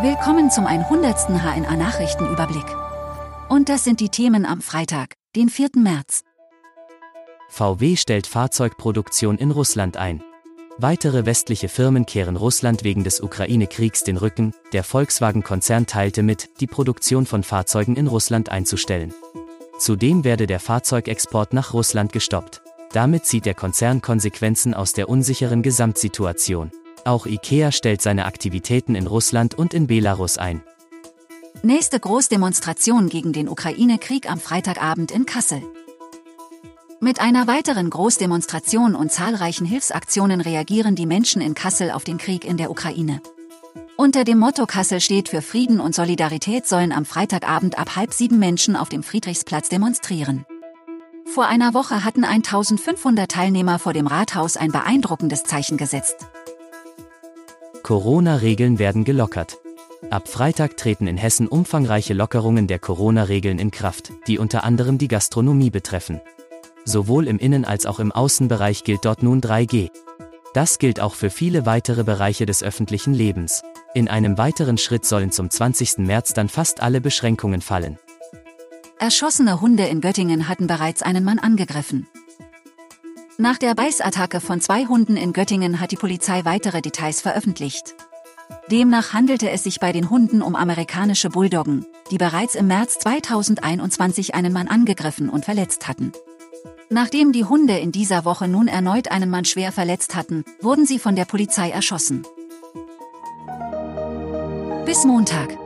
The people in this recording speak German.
Willkommen zum 100. HNA-Nachrichtenüberblick. Und das sind die Themen am Freitag, den 4. März. VW stellt Fahrzeugproduktion in Russland ein. Weitere westliche Firmen kehren Russland wegen des Ukraine-Kriegs den Rücken. Der Volkswagen-Konzern teilte mit, die Produktion von Fahrzeugen in Russland einzustellen. Zudem werde der Fahrzeugexport nach Russland gestoppt. Damit zieht der Konzern Konsequenzen aus der unsicheren Gesamtsituation. Auch IKEA stellt seine Aktivitäten in Russland und in Belarus ein. Nächste Großdemonstration gegen den Ukraine-Krieg am Freitagabend in Kassel. Mit einer weiteren Großdemonstration und zahlreichen Hilfsaktionen reagieren die Menschen in Kassel auf den Krieg in der Ukraine. Unter dem Motto Kassel steht für Frieden und Solidarität sollen am Freitagabend ab 6:30 Menschen auf dem Friedrichsplatz demonstrieren. Vor einer Woche hatten 1500 Teilnehmer vor dem Rathaus ein beeindruckendes Zeichen gesetzt. Corona-Regeln werden gelockert. Ab Freitag treten in Hessen umfangreiche Lockerungen der Corona-Regeln in Kraft, die unter anderem die Gastronomie betreffen. Sowohl im Innen- als auch im Außenbereich gilt dort nun 3G. Das gilt auch für viele weitere Bereiche des öffentlichen Lebens. In einem weiteren Schritt sollen zum 20. März dann fast alle Beschränkungen fallen. Erschossene Hunde in Göttingen hatten bereits einen Mann angegriffen. Nach der Beißattacke von 2 Hunden in Göttingen hat die Polizei weitere Details veröffentlicht. Demnach handelte es sich bei den Hunden um amerikanische Bulldoggen, die bereits im März 2021 einen Mann angegriffen und verletzt hatten. Nachdem die Hunde in dieser Woche nun erneut einen Mann schwer verletzt hatten, wurden sie von der Polizei erschossen. Bis Montag.